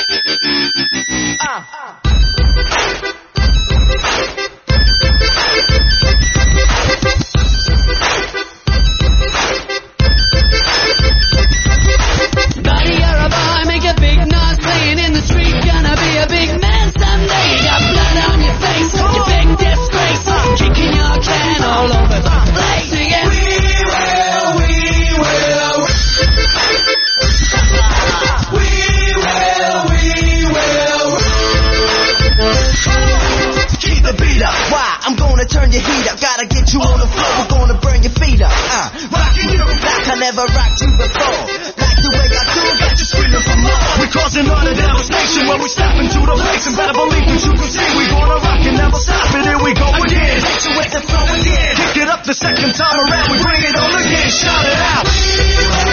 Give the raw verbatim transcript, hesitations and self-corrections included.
Turn your heat up, gotta get you on the floor. We're gonna burn your feet up. Uh, rocking you like I never rocked you before. Like the way I do, got you screaming for more. We're causing all the devastation when we step into the place. And better believe that you can see we gonna rock and never stop it. Here we go again. Hit you with the flow again. Kick it up the second time around. We bring it on again. Shout it out.